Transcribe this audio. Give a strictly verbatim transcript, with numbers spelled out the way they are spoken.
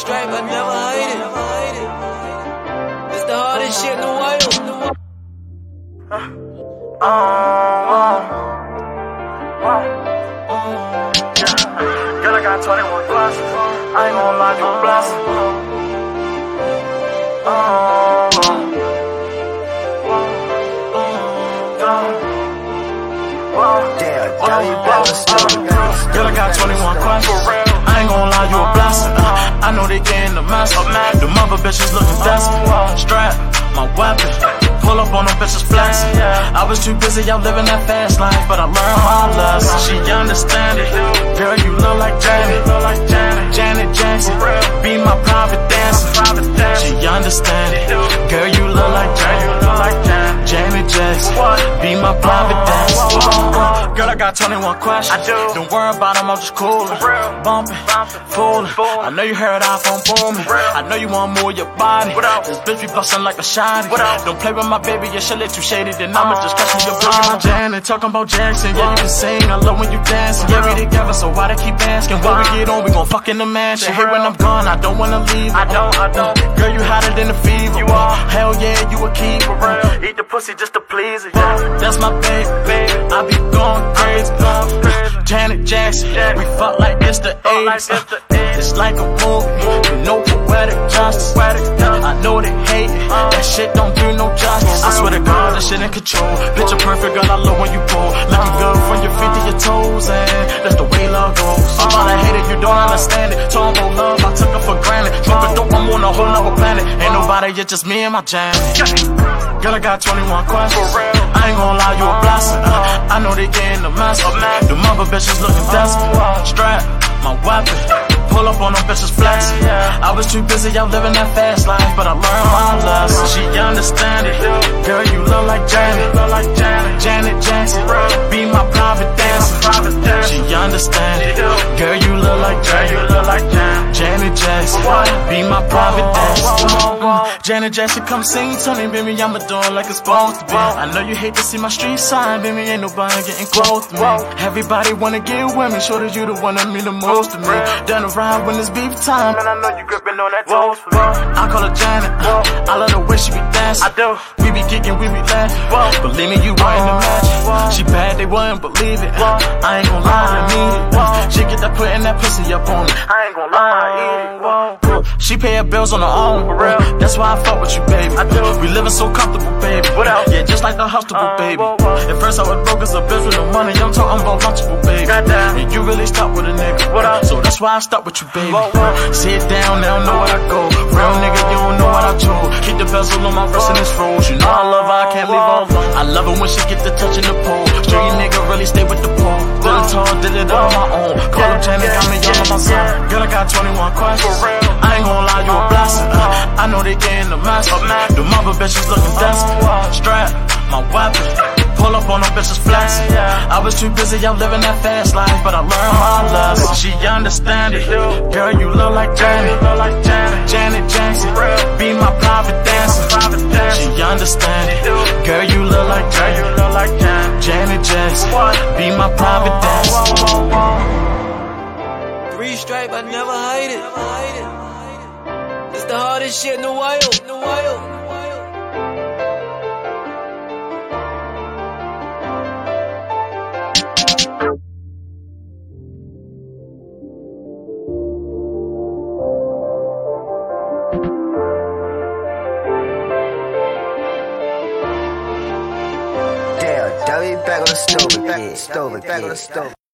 straight, but never hate it. It's the hardest shit in the world. Uh, uh, uh, Girl, I got twenty-one glasses. I ain't gon' lie, you a blessing. Uh, Girl, I got twenty-one questions. I ain't gon' lie, you a blessing. Uh, I know they getting the mess. The mother bitches looking desperate. Strap, my weapon. Pull up on them bitches flexing. I was too busy out living that fast life, but I learned my lesson. She understand it. Girl, you look like Janet. Janet Jackson. Be my private dancer. She understand it. Girl, you look like Janet. Janet Jackson. Be my private dancer. Girl, I got twenty-one questions. Don't worry about them, I'm just coolin'. Bumpin', foolin'. I know you heard iPhone booming. I know you want more of your body. This bitch be bustin' like a shotty. Don't play with my baby, your shit too shady. Then I'ma just catch me your booty. My Janet, talking about Jackson. Yeah, you can sing, I love when you dancing. Yeah, we together, so why they keep asking? When we get on, we gon' fuck in the mansion. Hey, when I'm gone, I don't wanna leave. I don't, I don't. Girl, you hotter than the fever. You are. Hell yeah, you a keeper. Eat the pussy just to please it. Yeah. That's my baby, baby. I be going crazy. Janet Jackson, we fuck like it's the eighties. Uh, it's like a movie, you know poetic justice. I know they hate it, that shit don't do no justice. I swear to God, that shit in control. Picture perfect, girl, I love when you pull. Looking good from your feet to your toes, and that's the way love goes. All I hate it, you don't understand it. Talking about love, I took it for granted. Smoking dope, I'm on a whole nother planet. Ain't nobody, it's just me and my Janet. Girl, I got twenty-one questions. I ain't gon' lie, you a blessing. Uh, I know they getting the mess. The mother bitches looking desperate. Strap, my weapon. Pull up on them bitches flexing. I was too busy out living that fast life, but I learned my lesson. She understand it. Girl, you look like Janet. Janet Jackson. Be my private dancer. She understand it. Girl, you look like Janet. Janet Jackson. Be my private dancer. Janet Jackson, come sing to me, baby. I'm a dog like it's supposed to be. I know you hate to see my street sign, baby. Ain't nobody getting close to me. Everybody wanna get with me, sure that you the one that mean the most to me. Done around when it's beef time, and I know you gripping on that toes for me. I call her Janet. I love the way she be dancing. I do. We be kicking, we be laughing. Believe me, you weren't the match. She bad, they wouldn't believe it. I ain't gon' lie, I need it. She get that putting that pussy up on me. I ain't gon' lie, I eat it. She pay her bills on her own. That's why I fuck with you, baby. I do. We living so comfortable, baby. Yeah, just like the hospital, baby. At first I was broke as a bitch with no money. I'm talking about lunchable, baby. And you really stuck with a nigga. So that's why I stuck with you, baby. Sit down, they don't know what I go. Real nigga, you don't know what I told. Keep the bezel on my wrist and it's froze. You know I love her, I can't leave her alone. I love it when she get the touch in the pole. Street nigga really stay with the pole. Did it tall, did it all on my own. Call up Janet, got me all on my side. Girl, I got twenty-one questions. I ain't gon' lie, you a blessing. uh, I know they getting the mess. The mother bitches looking desperate. Strap, my weapon. Pull up on them bitches flexing. I was too busy out living that fast life, but I learned my lesson. She understand it. Girl, you look like Janet. Janet Jackson. Be my private dancer. She understand it. Girl, you look like Janet. Janet Jackson. Be my private dancer. Three straight, but never hate it. It's the hardest shit in the world. In the world. Damn, W back on the stove again. Stove again.